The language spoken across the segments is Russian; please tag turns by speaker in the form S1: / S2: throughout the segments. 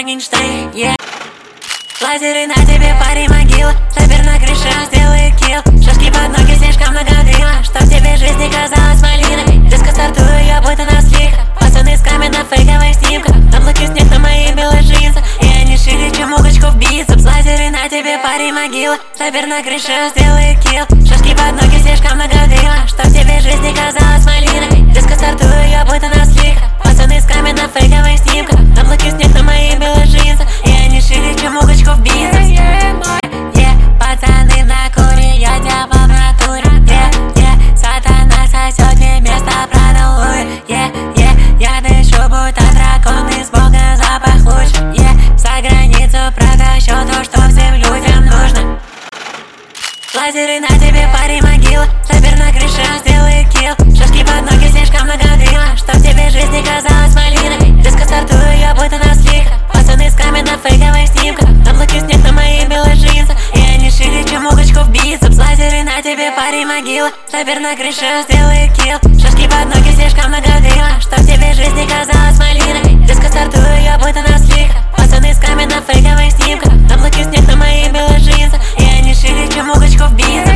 S1: Франкенштейн, yeah. Лазеры на тебе, парень, могила. Снайпер на крыше, сделает килл. Шашки под ноги, слишком много дыма, чтоб тебе жизнь не казалась малиной. Резко стартую, я будто на слих. Пацаны с камер на фейковых снимках. На блоке снег на моих белых джинсах, и они шире, чем угочку в бицепс. Лазеры на тебе, парень, могила. Снайпер на крыше, сделает килл. Шашки под ноги, слишком много дыма, чтоб тебе жизнь не казалась малиной. Резко стартую, я будто на слих. Пацаны с камер на фейковых снимках. На блоке снег на моих белых джинсах, и они шире, чем угочку в бицепс. Пацаны в накуре, я дьявол в натуре. Сатана сосет мне место, продалует. Я дышу, будто дракон, из бога запах лучше. За границу протащу то, что всем людям нужно. Лазеры на тебе, парень, могила. Снайпер на крыше, сделает килл. Шашки под ноги, слишком много дыма, чтоб тебе жизнь не казалась малиной. Резко стартую, я будто на слих. Пацаны с камер на фейковых снимках. На блоке снег на моих белых джинсах, и они шире, чем угочку в бицепс. Лазеры на тебе, парень, могила. Снайпер на крыше, сделает килл. Шашки под ноги, слишком много дыма, чтоб тебе жизнь не казалась малиной. Резко стартую, я будто на слих. Пацаны с камер на фейковых снимках. На блоке снег на моих белых джинсах, и они шире, чем угочку в бицепс.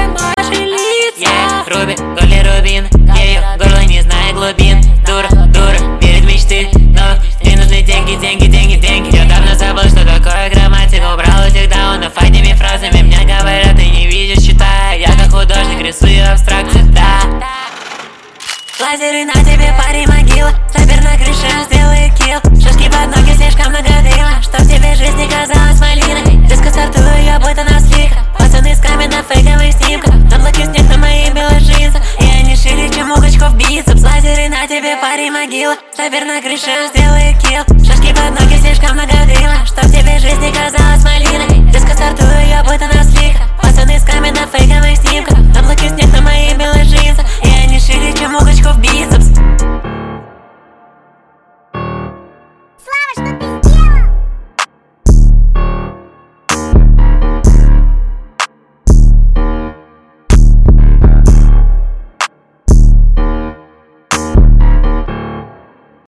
S1: Руби, Голли Рубин, ею горло не зная глубин. Дура, верит в мечты, но мне нужны деньги. Я давно забыл, что такое грамматика. Убрал этих даунов одними фразами. Мне говорят, ты не видишь, читая. Я как художник рисую абстракцию, да. Лазеры на тебе, парень, могила. Снайпер на крыше, сделает килл. Шашки под ноги, слишком много дыма, чтоб тебе жизнь не казалась малиной. Резко стартую, я будто на слих. Пацаны с камер на фейковых снимках. На блоке снег на моих белых джинсах, и они шире, чем угочку в бицепс. Лазеры на тебе, парень, могила. Снайпер на крыше,